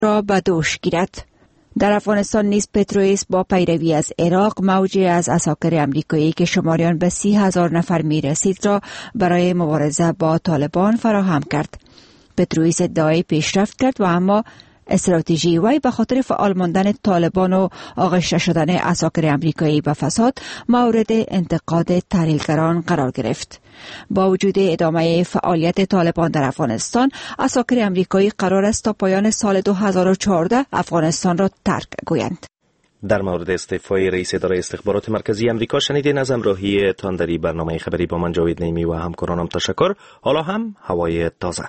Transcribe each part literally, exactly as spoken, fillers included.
را به دوش گیرد. در افغانستان نیز پترویس با پیروی از عراق موجی از عساکر امریکایی که شماریان به سی هزار نفر می رسید را برای مبارزه با طالبان فراهم کرد. پترویس ادعای پیشرفت کرد و اما استراتژی وی به خاطر فعال ماندن طالبان و آغشته شدن عساکر امریکایی به فساد مورد انتقاد تحلیلگران قرار گرفت. با وجود ادامه فعالیت طالبان در افغانستان، عساکر امریکایی قرار است تا پایان سال دو هزار و چهارده افغانستان را ترک گویند. در مورد استعفای رئیس اداره استخبارات مرکزی امریکا شنیدین. از همراهی تان در برنامه خبری با من جاوید نیمی و همکارانم تشکر. حالا هم هوای تازه.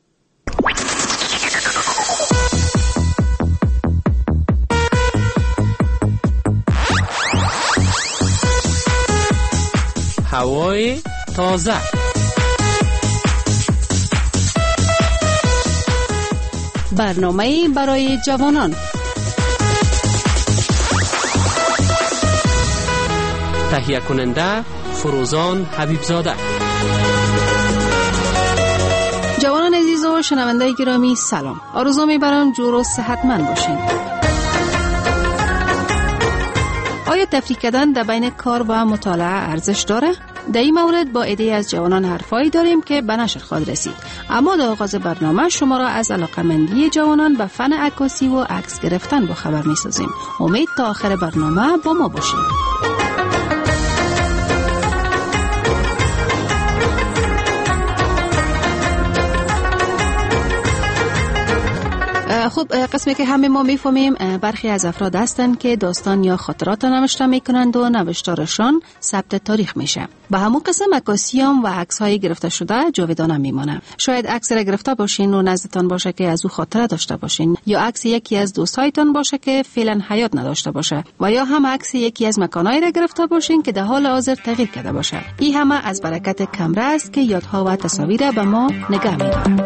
هوای تازه. برنامه برای جوانان. تهیه کننده فروزان حبیبزاده. جوانان عزیز و شنونده گرامی سلام. آرزو می‌برم جور و صحتمند باشین. آیا تفریق کردن در بین کار و مطالعه ارزش داره؟ در این مورد با عده‌ای از جوانان حرفایی داریم که به نشر خواهد رسید. اما در آغاز برنامه شما را از علاقه‌مندی جوانان به فن عکاسی و عکس گرفتن با خبر می‌سازیم. امید تا آخر برنامه با ما باشید. خب قسمی که همه ما میفهمیم برخی از افراد هستند که داستان یا خاطرات نوشته میکنند و نوشتارشان ثبت تاریخ میشه. به همون قسم عکاسیام و عکس‌های گرفته شده جاودانه میمونه. شاید عکس را گرفته باشین و نزدتان باشه که از او خاطره داشته باشین، یا عکس یکی از دوستایتان باشه که فعلا حیات نداشته باشه، و یا هم عکس یکی از مکانایی را گرفته باشین که در حال حاضر تغییر کرده باشه. این همه از برکت کامera است که یادها و تصاویر به ما نگاه میده.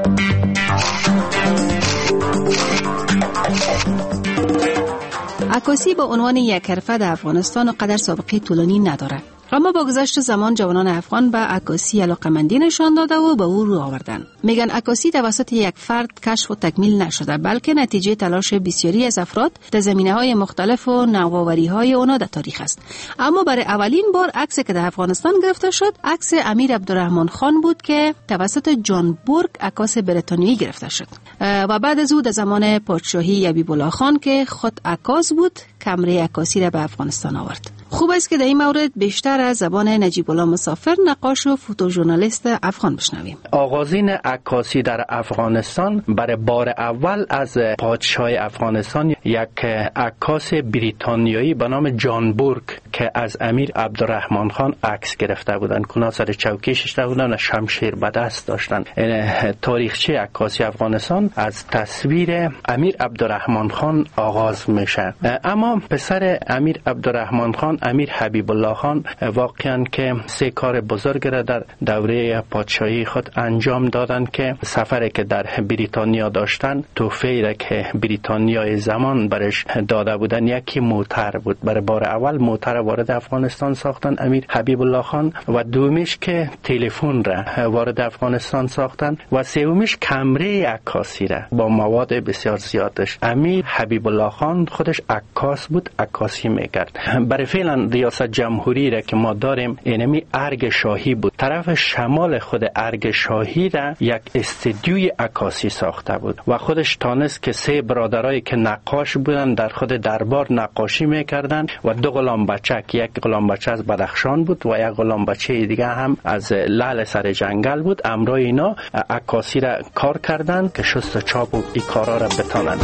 عکاسی به عنوان یک حرفه در افغانستان قدر سابقه طولانی نداره، اما با گذشت زمان جوانان افغان به عکاسی علاقه‌مندی نشان داده و به او رو آوردن. میگن عکاسی توسط یک فرد کشف و تکمیل نشده، بلکه نتیجه تلاش بسیاری از افراد در زمینه‌های مختلف و نوآوری‌های اونا در تاریخ است. اما برای اولین بار عکسی که در افغانستان گرفته شد، عکس امیر عبدالرحمن خان بود که توسط جان بورگ عکاس بریتانیایی گرفته شد و بعد از او در زمان پادشاهی حبیب‌الله خان که خود عکاس بود، کمره عکاسی را به افغانستان آورد. خوب است که در این مورد بیشتر از زبان نجیب الله مسافر، نقاش و فوتوژورنالیست افغان بشنویم. آغازین عکاسی در افغانستان برای بار اول از پادشاه افغانستان یک عکاس بریتانیایی به نام جان بورگ که از امیر عبدالرحمن خان عکس گرفته بودند. کنا سر چوکیش شده بودند و شمشیر به دست داشتند. تاریخچه عکاسی افغانستان از تصویر امیر عبدالرحمن خان آغاز میشه. اما پسر امیر عبدالرحمن خان، امیر حبیب الله خان، واقعا که سه کار بزرگ را در دوره پادشاهی خود انجام دادند که سفری که در بریتانیا داشتن، تحفه‌ای را که بریتانیای زمان برش داده بودن یکی موتر بود. برای بار اول موتر وارد افغانستان ساختن امیر حبیب الله خان، و دومیش که تلفن را وارد افغانستان ساختن، و سومیش کمره عکاسی را با مواد بسیار زیادش. امیر حبیب الله خان خودش عکاس بود، عکاسی میکرد. برای فعلا ریاست جمهوری را که ما داریم اینمی ارگ شاهی بود. طرف شمال خود ارگ شاهی را یک استودیوی عکاسی ساخته بود و خودش تانست که سه برادرایی که نقاش بودن در خود دربار نقاشی میکردن و دو غلام بچه، یک غلام بچه از بدخشان بود و یک غلام بچه دیگه هم از لعل سر جنگل بود. امرای اینا عکاسی را کار کردند که شست و چاپ و این کارا را بتانند.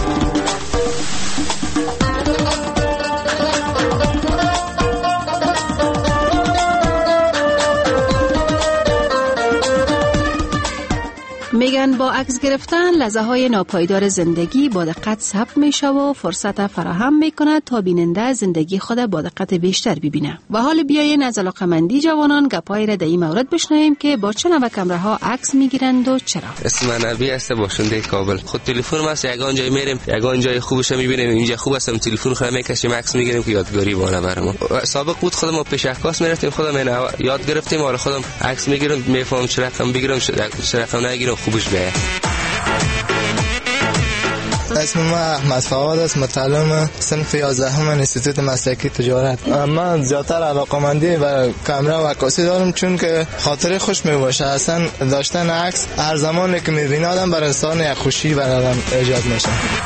میگن با عکس گرفتن لحظه های ناپایدار زندگی با دقت ثبت میشه و فرصت فراهم میکنه تا بیننده زندگی خود با دقت بیشتر ببینه. و حال بیاین از علاقه‌مندی جوانان گپایی را در این مورد بشنویم که با چه نوع کامره ها عکس میگیرند و چرا. اسم من نبی است، باشنده کابل. خود تلفن ما است، یگان جای میریم یگان جای خوبش میبینیم، اینجا خوب است تلفن خود میکشیم عکس میگیریم که یادگاری بالا برام. سابق بود خودم با پیش عکاس میرفتیم، خودم یاد گرفتیم، حالا خودم عکس میگیرم، میفهمم چه رقم بگیرم چه رقم نگیرم خوبش بیاد. اسم ما احمد فواد است، متعلم صنف یازدهم انستیتوت مسلکی تجارت. من زیادتر علاقه‌مندی به کامera و عکاسی دارم چون که خاطر خوش میباشه. اصلا داشتن عکس هر زمانی که میبینه آدم بر انسان یک خوشی بر آدم ایجاد میشه.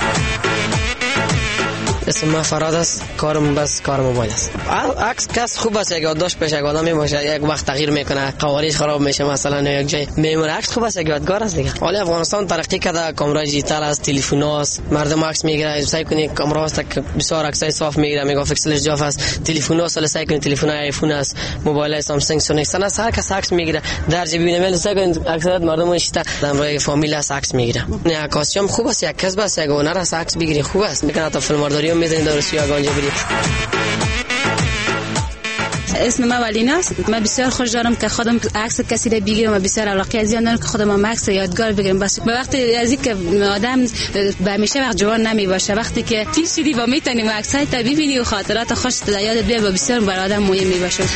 اسم من فراد است، کارم بس کار موبایل است. عکس کس خوب است، یک یادداشت پیش یک آدم میباشه، یک وقت تغییر میکنه، قوارش خراب میشه، مثلا یک جای میمونه. عکس خوب است، یک یادگار است دیگه. حالا افغانستان ترقی کرده، کامرای دیجیتال است، تلفن است، مردم عکس میگیره، سعی کنید کامرا است که بسیار عکسای صاف میگیره، مگاپیکسلش جاف است، تلفن است، ولی سعی کنید تلفن آیفون است، موبایل سامسونگ سونیکسون است، هر کس عکس میگیره. در جیب ببینید سعی کنید اکثریت مردم اشته در فامیل است عکس میگیره. نه عکاسی هم خوب است، یک کسب است، یک هنر است، عکس بگیری خوب است. میکنه تا فیلمبرداری هم میزنید در روسیه گانجه برید. اسم من ولینا است. من بسیار خوش دارم که خودم عکس کسی را بگیرم و بسیار علاقه از این دارم که خودم هم عکس یادگار بگیرم. بس به وقتی از اینکه آدم به همیشه وقت جوان نمی باشه، وقتی که پیر شدی و میتونی عکسای تا ببینی و خاطرات خوش در یادت بیاد و بسیار برای آدم مهم می باشه.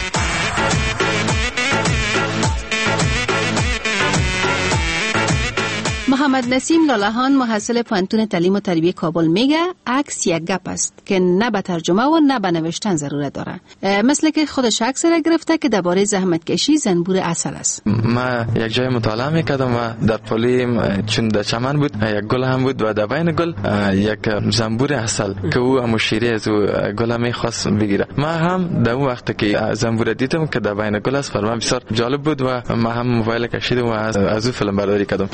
محمد نسیم لالهان محصل پانتون تعلیم و تربیت کابل میگه عکس یک گپ است که نه به ترجمه و نه به نوشتن ضرورت داره. مثل که خودش عکس را گرفته که درباره زحمت کشی زنبور عسل است. ما یک جای مطالعه میکردم و در پلی چون در چمن بود یک گل هم بود و در بین گل یک زنبور عسل که او هم شیره از گل میخواست بگیره. ما هم در اون وقت که زنبور دیدم که در بین گل است، برام بسیار جالب بود و ما هم موبایل کشیدم و از او فیلم برداری کردم.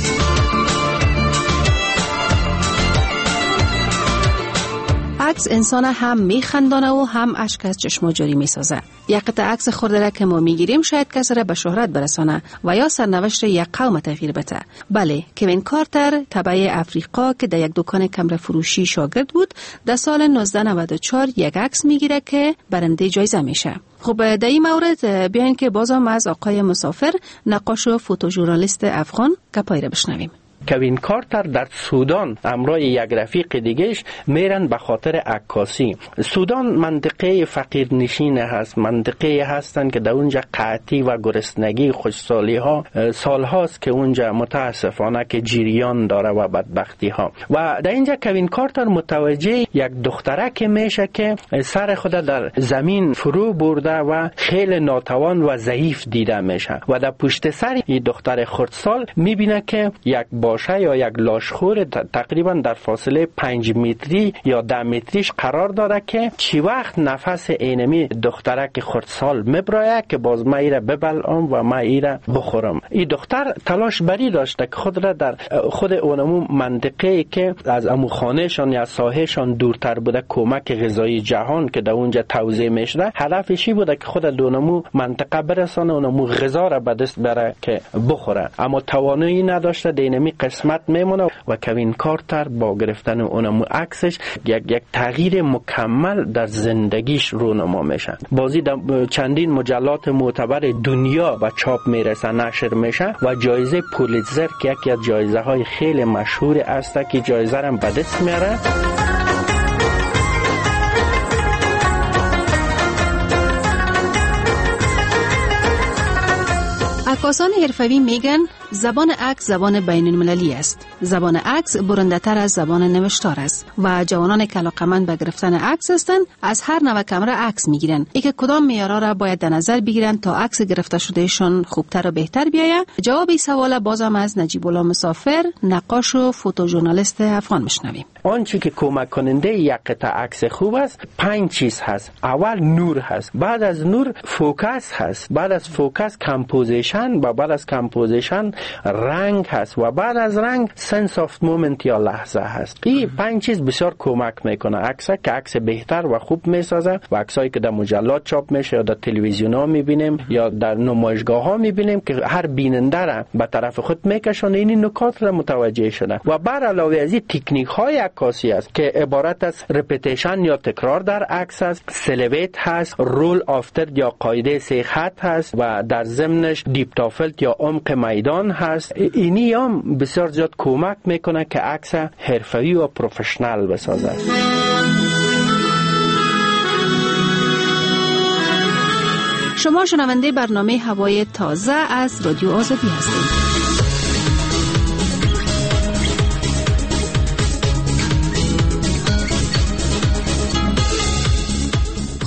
عکس انسان هم میخندانه و هم اشک از چشم جاری میسازه. یک قطعه عکس خورده که ما میگیریم شاید کسی را به شهرت برسانه و یا سرنوشت یک قوم تغییر بده. بله، کوین کارتر تبع افریقا که در یک دکان کامرا فروشی شاگرد بود، در سال نوزده نود و چهار یک عکس میگیره که برنده جایزه میشه. خب در این مورد بیاین که بازم از آقای مسافر، نقاش و فوتوژورنالیست افغان گپای را بشنویم. کوین کارتر در سودان همراه یک رفیق دیگهش میرن به خاطر عکاسی. سودان منطقه فقیر نشین هست، منطقه هستن که در اونجا قحطی و گرسنگی خوشسالی ها سال هاست که اونجا متاسفانه که جریان داره و بدبختی ها. و در اینجا کوین کارتر متوجه یک دختره که میشه که سر خود در زمین فرو برده و خیلی ناتوان و ضعیف دیده میشه و در پشت سر این دختر خردسال میبینه که یک باشه یا یک لاشخور تقریبا در فاصله پنج متری یا ده متریش قرار داره که چی وقت نفس اینمی دختره که خردسال میبرایه که باز ما ایره ببلعم و ما ایره بخورم. این دختر تلاش بری داشته که خود را در خود اونمو منطقه که از امو خانهشان یا ساحهشان دورتر بوده کمک غذایی جهان که در اونجا توزیع میشده، هدفشی بوده که خود دونمو منطقه برسانه، اونمو غذا را به دست بره که بخوره، اما توانایی نداشته، دینمی قسمت میمونه. و کوین کارتر با گرفتن اونمو عکسش یک یک تغییر مکمل در زندگیش رونما میشه. بازی در چندین مجلات معتبر دنیا و چاپ میرسه، نشر میشه و جایزه پولیتزر که یکی از جایزه های خیلی مشهور است که جایزه را به دست میاره. عکاسان حرفه‌ای میگن زبان عکس زبان بین المللی است. زبان عکس برنده تر از زبان نوشتار است و جوانان که علاقه‌مند به گرفتن عکس هستند از هر نوع کامرا عکس میگیرن. ای که کدام معیارا را باید در نظر بگیرن تا عکس گرفته شدهشان خوبتر و بهتر بیاید؟ جواب این سوال بازم از نجیب الله مسافر، نقاش و فوتوژورنالیست افغان میشنویم. آنچه که کمک کننده یک قطعه عکس خوب است پنج چیز هست. اول نور هست، بعد از نور فوکس هست، بعد از فوکس کمپوزیشن و بعد از کمپوزیشن رنگ هست و بعد از رنگ سنس آف مومنت یا لحظه هست. این پنج چیز بسیار کمک میکنه عکس که عکس بهتر و خوب میسازه و عکسایی که در مجلات چاپ میشه یا در تلویزیون ها میبینیم یا در نمایشگاه ها میبینیم که هر بیننده را به طرف خود میکشونه، این نکات را متوجه شده. و بر علاوه از این تکنیک های عکاسی است که عبارت از رپیتیشن یا تکرار در عکس است، سلویت هست، رول آفتر یا قاعده سه خط هست و در ضمنش دیپ تافلت یا عمق میدان هست. اینی هم بسیار زیاد کمک میکنه که عکس حرفه‌ای و پروفشنال بسازه. شما شنونده برنامه هوای تازه از رادیو آزادی هستید.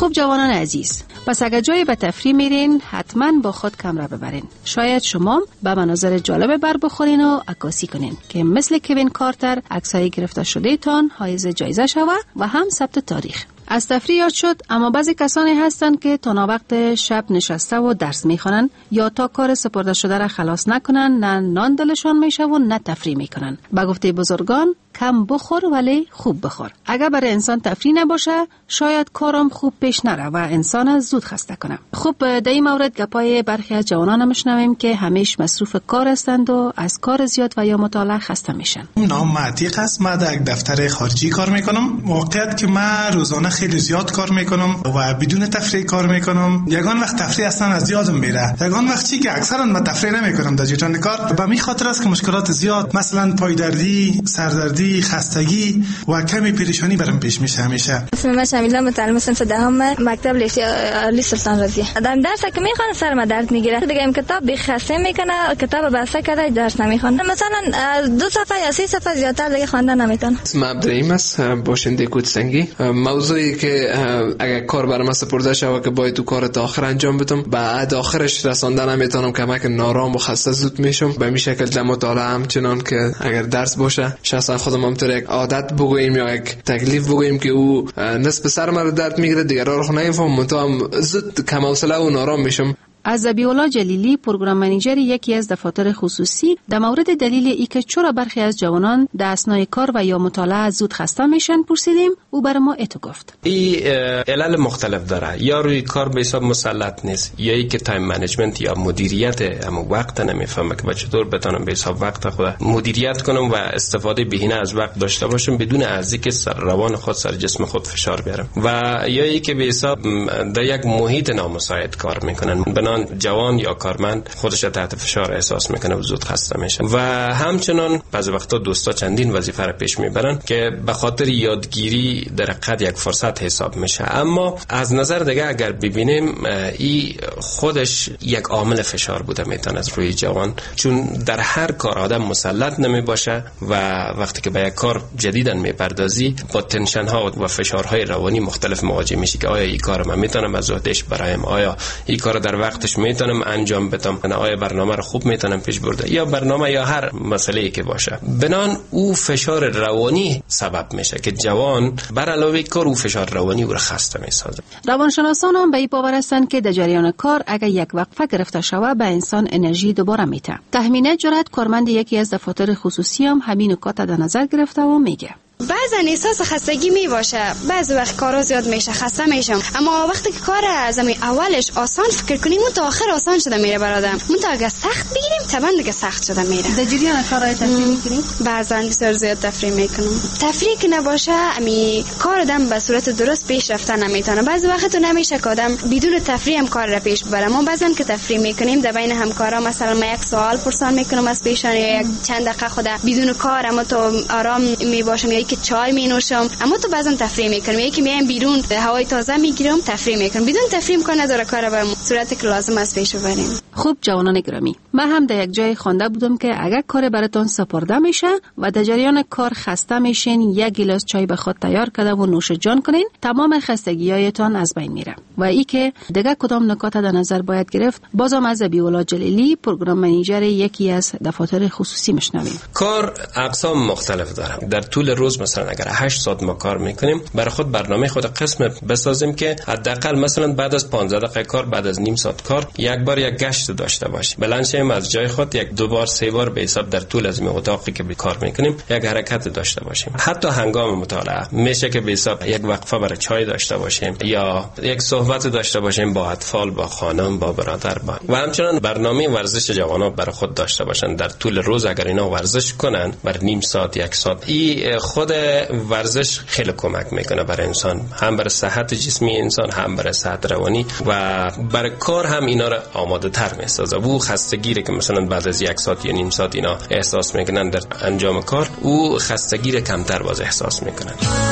خوب جوانان عزیز، پس اگر جایی به تفریح میرین حتما با خود کامرا ببرین. شاید شما به مناظر جالب بر بخورین و عکاسی کنین که مثل کوین کارتر عکسای گرفته شده تان حائز جایزه شوه و هم ثبت تاریخ. از تفریح یاد شد، اما بعضی کسانی هستند که تا وقت شب نشسته و درس میخوانن یا تا کار سپرده شده را خلاص نکنن، نه نان دلشان میشه و نه تفریح میکنن. به گفته بزرگان کم بخور ولی خوب بخور. اگر برای انسان تفریح نباشه شاید کارم خوب پیش نره و انسان زود خسته کنه. خوب در این مورد گپای برخی از جوانان میشنویم که همیشه مصروف کار هستند و از کار زیاد و یا مطالعه خسته میشن. نام معتیق است. من در یک دفتر خارجی کار میکنم. واقعیت که من روزانه خیلی زیاد کار میکنم و بدون تفریح کار میکنم. یگان وقت تفریح اصلا از یادم میره. یگان وقت چی که اکثرا من تفریح نمیکنم در جریان کار. به می خاطر است که مشکلات زیاد، مثلا پایدردی، سردردی، خستگی و کمی پریشانی برام پیش میشه همیشه. اسم من شمیلا، متعلم صنف دهم مکتب لیسه سلطان رضی. دارم درس که میخوام سرم درد میگیره. دیگه این کتاب بی خسته میکنه، کتاب بسته کرده درس نمیخوام. مثلا دو صفحه یا سه صفحه زیادتر دیگه خواندن نمیتونم. اسم عبدالرحیم است، باشنده کوتسنگی. موضوعی که اگر کار برام سپرده شود که باید تو کار تا آخر انجام بدم، بعد آخرش رساندن نمیتونم، کمک نارام و خسته زود میشم. به این شکل در مطالعه همچنان که اگر درس باشه شخصا خودم هم طور یک عادت بگوییم یا یک تکلیف بگوییم که او نصف سر من درد میگیره، دیگران رو نمیفهم، منتها زود کم حوصله و نارام میشم. از ذبیح‌الله جلیلی، پروگرام منیجر یکی از دفاتر خصوصی، در مورد دلیل ای که چرا برخی از جوانان در اثنای کار و یا مطالعه زود خسته میشن پرسیدیم. او بر ما اتو گفت این علل مختلف داره، یا روی کار به حساب مسلط نیست، یا ای که تایم منیجمنت یا مدیریت اما وقت نمیفهمه که چطور بتونم به حساب وقت خود مدیریت کنم و استفاده بهینه از وقت داشته باشم بدون از اینکه سر روان خود سر جسم خود فشار بیارم، و یا ای که به حساب در یک محیط نامساعد کار میکنن، بنان جوان یا کارمند خودش تحت فشار احساس میکنه و زود خسته میشه. و همچنان بعضی وقتا دوستا چندین وظیفه را پیش میبرن که به خاطر یادگیری در حقیقت یک فرصت حساب میشه. اما از نظر دیگه اگر ببینیم این خودش یک عامل فشار بوده میتونه از روی جوان، چون در هر کار آدم مسلط نمی باشه و وقتی که به یک کار جدیدن میپردازی با تنشن ها و فشارهای روانی مختلف مواجه میشی که آیا این کار من میتونم از عهدهش برایم، آیا این کار در وقتش میتونم انجام بدم، آیا برنامه رو خوب میتونم پیش برده، یا برنامه یا هر مسئله‌ای که باشه. بنان او فشار روانی سبب میشه که جوان بر علاوه کار او فشار روانی او رو خسته میسازه. روانشناسان هم به این باور هستند که در جریان کار اگر یک وقفه گرفته شود به انسان انرژی دوباره میده. تهمینه جرأت، کارمند یکی از دفاتر خصوصی، هم همین نکات در نظر گرفته و میگه بعضا احساس خستگی می باشه، بعضی وقت کارا زیاد میشه خسته میشم، اما وقتی که کار از اولش آسان فکر کنیم اون تا آخر آسان شده میره برادم، اون تا اگه سخت بگیریم طبعا دیگه سخت شده میره. در جریان کارای تفریح میکنیم؟ بعضا بسیار زیاد تفریح میکنم. تفریح که نباشه امی کار آدم به صورت درست پیش رفته نمیتونه. بعضی وقت تو نمیشه که آدم بدون تفریح هم کار را پیش ببره. ما بعضا که تفریح میکنیم در بین همکارا مثلا ما یک سوال پرسان میکنم از پیشان یا یک چند دقیقه خود بدون کار اما تو آرام میباشم یا که چای می نوشم، اما تو بعضا تفریح میکنم، یکی میایم بیرون هوای تازه میگیرم تفریح میکنم. بدون تفریح کنه نداره کار به صورت که لازم است پیش ببریم. خوب جوانان گرامی، من هم در یک جای خوانده بودم که اگر کار براتون سپرده میشه و در جریان کار خسته میشین، یک گیلاس چای به خود تیار کرده و نوش جان کنین، تمام خستگیایتان از بین میره. و ای که دیگه کدام نکات در نظر باید گرفت، بازم از ذبیح‌الله جلیلی، پروگرام منیجر یکی از دفاتر خصوصی میشنویم. کار اقسام مختلف داره. در طول روز مثلا اگر هشت ساعت ما کار میکنیم، برای خود برنامه خود قسم بسازیم که حداقل مثلا بعد از پانزده دقیقه کار، بعد از نیم ساعت کار، یک بار یک گشت داشته باشیم. بلنشیم از جای خود یک دو بار سه بار به حساب در طول از اتاقی که کار میکنیم یک حرکت داشته باشیم. حتی هنگام مطالعه میشه که به حساب یک وقفه برای چای داشته باشیم یا یک صحبت داشته باشیم با اطفال، با خانم، با برادر، با و همچنین برنامه ورزش جوانان برای خود داشته باشن. در طول روز اگر اینا ورزش کنن بر نیم ساعت یک ساعت، این خود ورزش خیلی کمک میکنه برای انسان، هم برای صحت جسمی انسان، هم برای صحت روانی و برای کار هم اینا رو آماده تر میسازه. و خستگی که مثلا بعد از یک ساعت یا نیم ساعت اینا احساس میکنن در انجام کار، او خستگی رو کمتر باز احساس میکنن.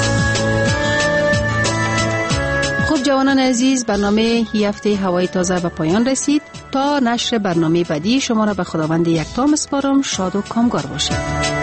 خب جوانان عزیز، برنامه هی هفته هوای تازه به پایان رسید. تا نشر برنامه بعدی شما را به خداوند یکتا میسپارم. شاد و کامگار باشید.